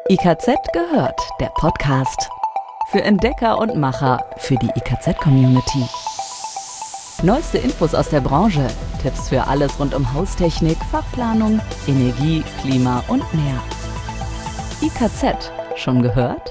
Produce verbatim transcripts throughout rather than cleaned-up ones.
I K Z gehört, der Podcast. Für Entdecker und Macher, für die I K Z-Community. Neueste Infos aus der Branche, Tipps für alles rund um Haustechnik, Fachplanung, Energie, Klima und mehr. I K Z, schon gehört?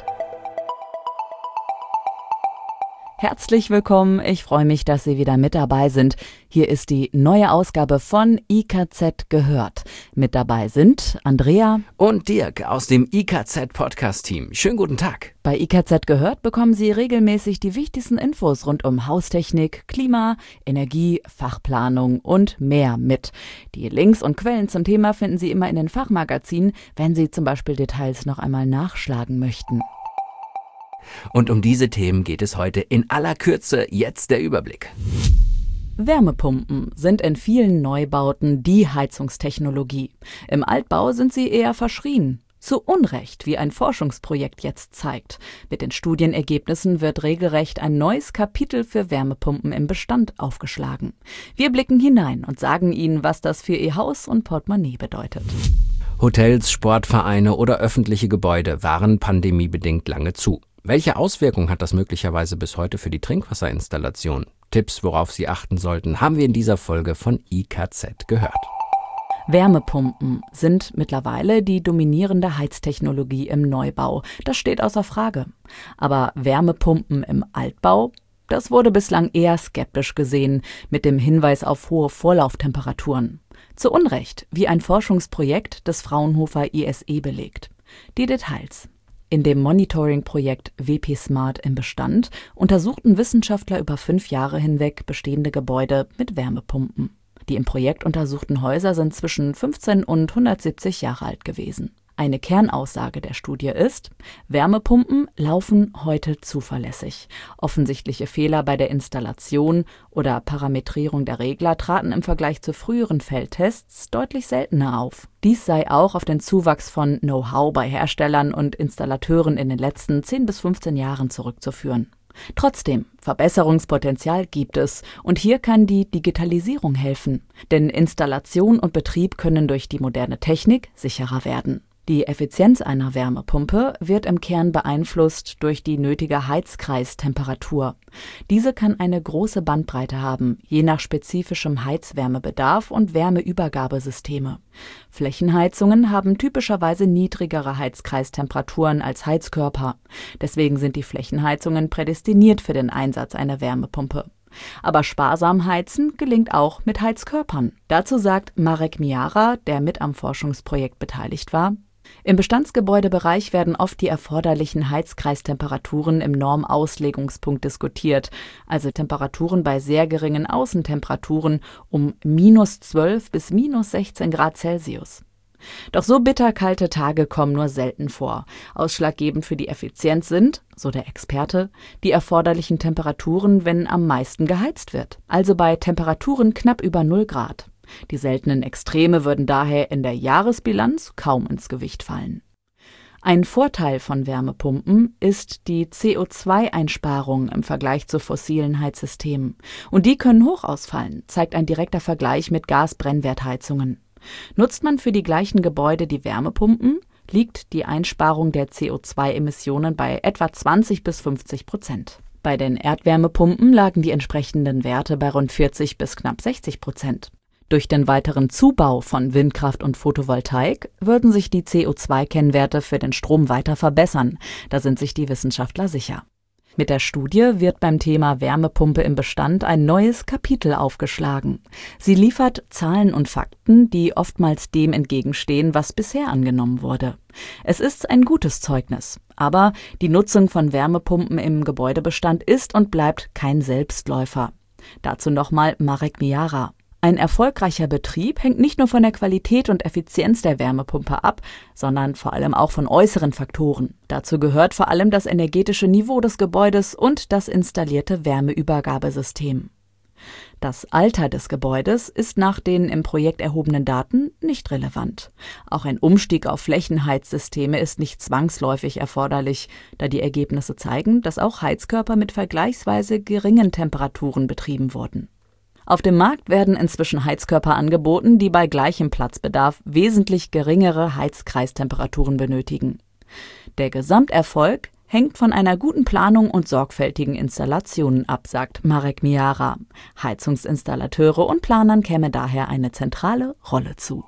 Herzlich willkommen, ich freue mich, dass Sie wieder mit dabei sind. Hier ist die neue Ausgabe von I K Z gehört. Mit dabei sind Andrea und Dirk aus dem I K Z-Podcast-Team. Schönen guten Tag. Bei I K Z gehört bekommen Sie regelmäßig die wichtigsten Infos rund um Haustechnik, Klima, Energie, Fachplanung und mehr mit. Die Links und Quellen zum Thema finden Sie immer in den Fachmagazinen, wenn Sie zum Beispiel Details noch einmal nachschlagen möchten. Und um diese Themen geht es heute in aller Kürze. Jetzt der Überblick. Wärmepumpen sind in vielen Neubauten die Heizungstechnologie. Im Altbau sind sie eher verschrien. Zu Unrecht, wie ein Forschungsprojekt jetzt zeigt. Mit den Studienergebnissen wird regelrecht ein neues Kapitel für Wärmepumpen im Bestand aufgeschlagen. Wir blicken hinein und sagen Ihnen, was das für Ihr Haus und Portemonnaie bedeutet. Hotels, Sportvereine oder öffentliche Gebäude waren pandemiebedingt lange zu. Welche Auswirkungen hat das möglicherweise bis heute für die Trinkwasserinstallation? Tipps, worauf Sie achten sollten, haben wir in dieser Folge von I K Z gehört. Wärmepumpen sind mittlerweile die dominierende Heiztechnologie im Neubau. Das steht außer Frage. Aber Wärmepumpen im Altbau? Das wurde bislang eher skeptisch gesehen, mit dem Hinweis auf hohe Vorlauftemperaturen. Zu Unrecht, wie ein Forschungsprojekt des Fraunhofer I S E belegt. Die Details. In dem Monitoring-Projekt W P Smart im Bestand untersuchten Wissenschaftler über fünf Jahre hinweg bestehende Gebäude mit Wärmepumpen. Die im Projekt untersuchten Häuser sind zwischen fünfzehn und hundertsiebzig Jahre alt gewesen. Eine Kernaussage der Studie ist, Wärmepumpen laufen heute zuverlässig. Offensichtliche Fehler bei der Installation oder Parametrierung der Regler traten im Vergleich zu früheren Feldtests deutlich seltener auf. Dies sei auch auf den Zuwachs von Know-how bei Herstellern und Installateuren in den letzten zehn bis fünfzehn Jahren zurückzuführen. Trotzdem, Verbesserungspotenzial gibt es und hier kann die Digitalisierung helfen, denn Installation und Betrieb können durch die moderne Technik sicherer werden. Die Effizienz einer Wärmepumpe wird im Kern beeinflusst durch die nötige Heizkreistemperatur. Diese kann eine große Bandbreite haben, je nach spezifischem Heizwärmebedarf und Wärmeübergabesysteme. Flächenheizungen haben typischerweise niedrigere Heizkreistemperaturen als Heizkörper. Deswegen sind die Flächenheizungen prädestiniert für den Einsatz einer Wärmepumpe. Aber sparsam heizen gelingt auch mit Heizkörpern. Dazu sagt Marek Miara, der mit am Forschungsprojekt beteiligt war: Im Bestandsgebäudebereich werden oft die erforderlichen Heizkreistemperaturen im Normauslegungspunkt diskutiert, also Temperaturen bei sehr geringen Außentemperaturen um minus zwölf bis minus sechzehn Grad Celsius. Doch so bitterkalte Tage kommen nur selten vor. Ausschlaggebend für die Effizienz sind, so der Experte, die erforderlichen Temperaturen, wenn am meisten geheizt wird, also bei Temperaturen knapp über null Grad. Die seltenen Extreme würden daher in der Jahresbilanz kaum ins Gewicht fallen. Ein Vorteil von Wärmepumpen ist die C O zwei Einsparung im Vergleich zu fossilen Heizsystemen. Und die können hoch ausfallen, zeigt ein direkter Vergleich mit Gasbrennwertheizungen. Nutzt man für die gleichen Gebäude die Wärmepumpen, liegt die Einsparung der C O zwei Emissionen bei etwa zwanzig bis fünfzig Prozent. Bei den Erdwärmepumpen lagen die entsprechenden Werte bei rund vierzig bis knapp sechzig Prozent. Durch den weiteren Zubau von Windkraft und Photovoltaik würden sich die C O zwei Kennwerte für den Strom weiter verbessern, da sind sich die Wissenschaftler sicher. Mit der Studie wird beim Thema Wärmepumpe im Bestand ein neues Kapitel aufgeschlagen. Sie liefert Zahlen und Fakten, die oftmals dem entgegenstehen, was bisher angenommen wurde. Es ist ein gutes Zeugnis, aber die Nutzung von Wärmepumpen im Gebäudebestand ist und bleibt kein Selbstläufer. Dazu nochmal Marek Miara. Ein erfolgreicher Betrieb hängt nicht nur von der Qualität und Effizienz der Wärmepumpe ab, sondern vor allem auch von äußeren Faktoren. Dazu gehört vor allem das energetische Niveau des Gebäudes und das installierte Wärmeübergabesystem. Das Alter des Gebäudes ist nach den im Projekt erhobenen Daten nicht relevant. Auch ein Umstieg auf Flächenheizsysteme ist nicht zwangsläufig erforderlich, da die Ergebnisse zeigen, dass auch Heizkörper mit vergleichsweise geringen Temperaturen betrieben wurden. Auf dem Markt werden inzwischen Heizkörper angeboten, die bei gleichem Platzbedarf wesentlich geringere Heizkreistemperaturen benötigen. Der Gesamterfolg hängt von einer guten Planung und sorgfältigen Installationen ab, sagt Marek Miara. Heizungsinstallateure und Planern käme daher eine zentrale Rolle zu.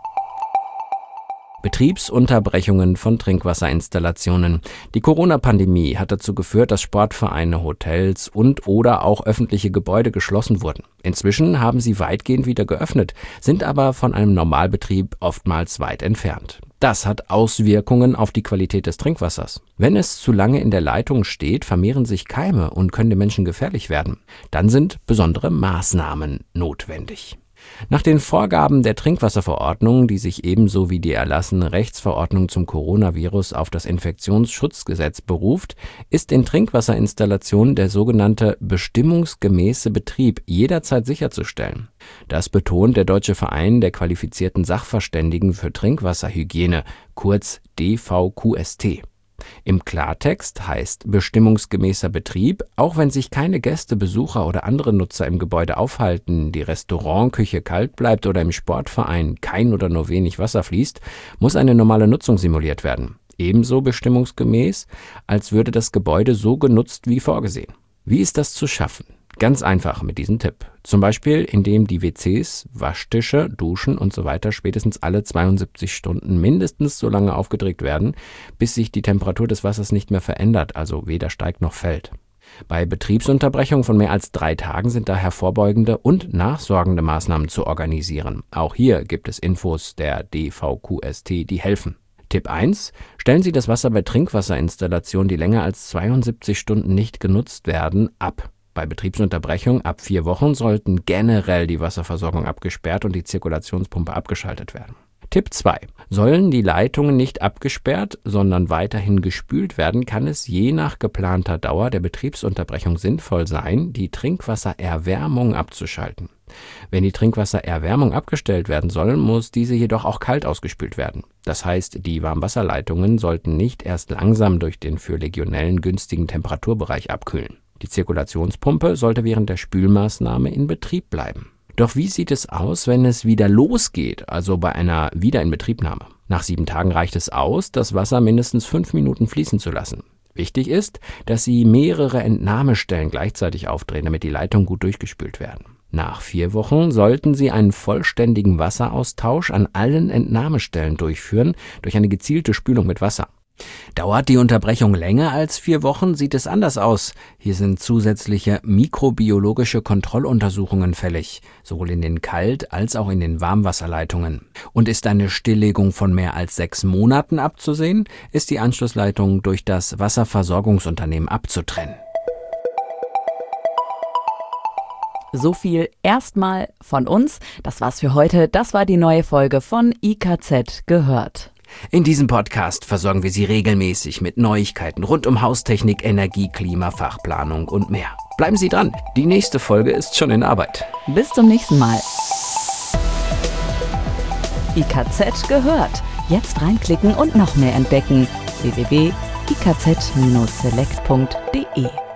Betriebsunterbrechungen von Trinkwasserinstallationen. Die Corona-Pandemie hat dazu geführt, dass Sportvereine, Hotels und oder auch öffentliche Gebäude geschlossen wurden. Inzwischen haben sie weitgehend wieder geöffnet, sind aber von einem Normalbetrieb oftmals weit entfernt. Das hat Auswirkungen auf die Qualität des Trinkwassers. Wenn es zu lange in der Leitung steht, vermehren sich Keime und können den Menschen gefährlich werden. Dann sind besondere Maßnahmen notwendig. Nach den Vorgaben der Trinkwasserverordnung, die sich ebenso wie die erlassene Rechtsverordnung zum Coronavirus auf das Infektionsschutzgesetz beruft, ist in Trinkwasserinstallationen der sogenannte bestimmungsgemäße Betrieb jederzeit sicherzustellen. Das betont der Deutsche Verein der qualifizierten Sachverständigen für Trinkwasserhygiene, kurz D V Q S T. Im Klartext heißt bestimmungsgemäßer Betrieb, auch wenn sich keine Gäste, Besucher oder andere Nutzer im Gebäude aufhalten, die Restaurantküche kalt bleibt oder im Sportverein kein oder nur wenig Wasser fließt, muss eine normale Nutzung simuliert werden. Ebenso bestimmungsgemäß, als würde das Gebäude so genutzt wie vorgesehen. Wie ist das zu schaffen? Ganz einfach mit diesem Tipp. Zum Beispiel, indem die W Cs, Waschtische, Duschen und so weiter spätestens alle zweiundsiebzig Stunden mindestens so lange aufgedreht werden, bis sich die Temperatur des Wassers nicht mehr verändert, also weder steigt noch fällt. Bei Betriebsunterbrechungen von mehr als drei Tagen sind daher vorbeugende und nachsorgende Maßnahmen zu organisieren. Auch hier gibt es Infos der D V Q S T, die helfen. Tipp eins. Stellen Sie das Wasser bei Trinkwasserinstallationen, die länger als zweiundsiebzig Stunden nicht genutzt werden, ab. Bei Betriebsunterbrechung ab vier Wochen sollten generell die Wasserversorgung abgesperrt und die Zirkulationspumpe abgeschaltet werden. Tipp zwei. Sollen die Leitungen nicht abgesperrt, sondern weiterhin gespült werden, kann es je nach geplanter Dauer der Betriebsunterbrechung sinnvoll sein, die Trinkwassererwärmung abzuschalten. Wenn die Trinkwassererwärmung abgestellt werden soll, muss diese jedoch auch kalt ausgespült werden. Das heißt, die Warmwasserleitungen sollten nicht erst langsam durch den für Legionellen günstigen Temperaturbereich abkühlen. Die Zirkulationspumpe sollte während der Spülmaßnahme in Betrieb bleiben. Doch wie sieht es aus, wenn es wieder losgeht, also bei einer Wiederinbetriebnahme? Nach sieben Tagen reicht es aus, das Wasser mindestens fünf Minuten fließen zu lassen. Wichtig ist, dass Sie mehrere Entnahmestellen gleichzeitig aufdrehen, damit die Leitungen gut durchgespült werden. Nach vier Wochen sollten Sie einen vollständigen Wasseraustausch an allen Entnahmestellen durchführen, durch eine gezielte Spülung mit Wasser. Dauert die Unterbrechung länger als vier Wochen, sieht es anders aus. Hier sind zusätzliche mikrobiologische Kontrolluntersuchungen fällig, sowohl in den Kalt- als auch in den Warmwasserleitungen. Und ist eine Stilllegung von mehr als sechs Monaten abzusehen, ist die Anschlussleitung durch das Wasserversorgungsunternehmen abzutrennen. So viel erstmal von uns. Das war's für heute. Das war die neue Folge von I K Z gehört. In diesem Podcast versorgen wir Sie regelmäßig mit Neuigkeiten rund um Haustechnik, Energie, Klima, Fachplanung und mehr. Bleiben Sie dran, die nächste Folge ist schon in Arbeit. Bis zum nächsten Mal. I K Z gehört. Jetzt reinklicken und noch mehr entdecken. w w w punkt i k z Bindestrich select punkt d e